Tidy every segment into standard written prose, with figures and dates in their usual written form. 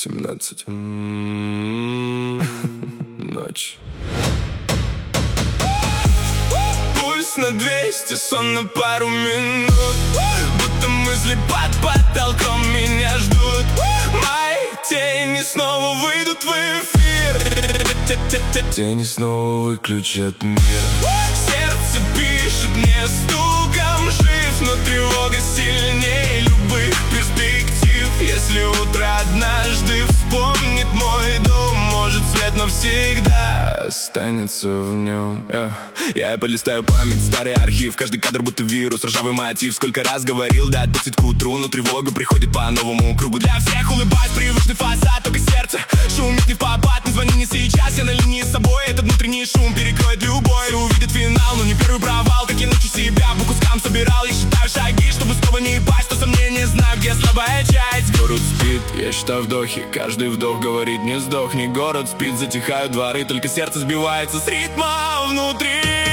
17. Ночь. Пульс на 200, сон на пару минут. Будто мысли под потолком меня ждут. Мои тени снова выйдут в эфир. Тени снова выключат мир. Сердце пишет мне стуком жив, но тревога сильнее любых перспектив. Если утро однажды вспомнит мой дом, может свет навсегда останется в нем. Я полистаю память, старый архив. Каждый кадр будто вирус, ржавый мотив. Сколько раз говорил, да, отпустить к утру, но тревога приходит по новому кругу. Для всех улыбаюсь, привычный фасад, только сердце шумит не в попад. Не звони, не сейчас, я на линии с собой. Этот внутренний шум перекроет любой. Увидит финал, но не первый провал. Как я научу себя, по кускам собирал. Я считаю шаги, чтобы снова не пасть. То сомнения, знаю, где слабая часть. Город спит, я считаю вдохи. Каждый вдох говорит, не сдохни. Город спит, затихают дворы. Только сердце сбивается с ритма внутри.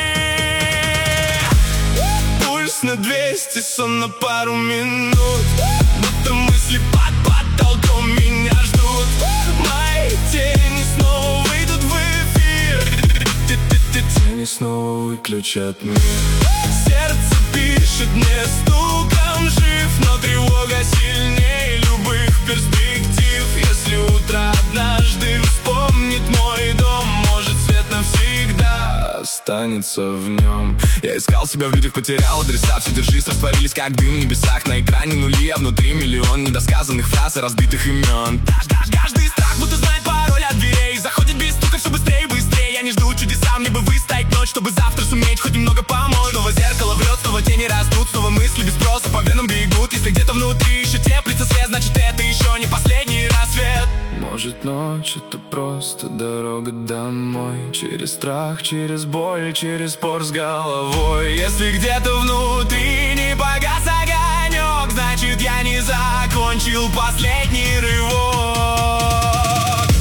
Пульс на 200, сон на пару минут. Будто мысли под потолком меня ждут. Мои тени снова выйдут в эфир. Тени снова выключат мир. Сердце пишет мне стуком жив, но тревога сильнее любых перспектив. Если утро однажды вспомнит мой дом, может свет навсегда останется в нем. Я искал себя в людях, потерял адреса. Все держись, растворились как дым в небесах. На экране нули, а внутри миллион недосказанных фраз и разбитых имен. Каждый страх будто знает пароль от дверей. Заходит без стука, все быстрее и быстрее. Я не жду чудеса, мне бы выстоять ночь, чтобы завтра суметь хоть немного помочь. Снова зеркало врет, снова тени растут, снова мысли без спроса по венам бегут. Если где-то внутри еще теплится свет, значит это еще не последний рассвет. Может, ночь — это просто дорога домой. Через страх, через боль, через спор с головой. Если где-то внутри не погас огонек, значит я не закончил последний рывок.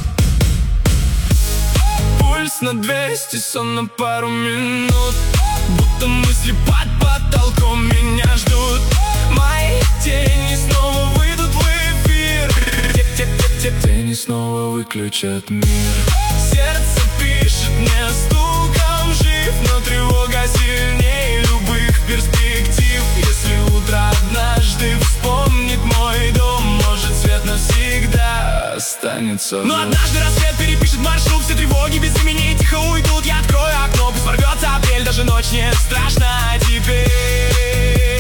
Пульс на 200, сон на пару минут. Будто мысли под потолком меня ждут. Мои тени снова выйдут в эфир. Тени снова выключат мир. Сердце пишет мне стуком жив, но тревога сильнее любых перспектив. Если утро однажды вспомнит мой дом, может свет навсегда останется. Но однажды рассвет перепишет маршрут. Все тревоги без имени тихо уйдут. Я открою окно, пусть ворвется апрель, даже ночь не страшна теперь.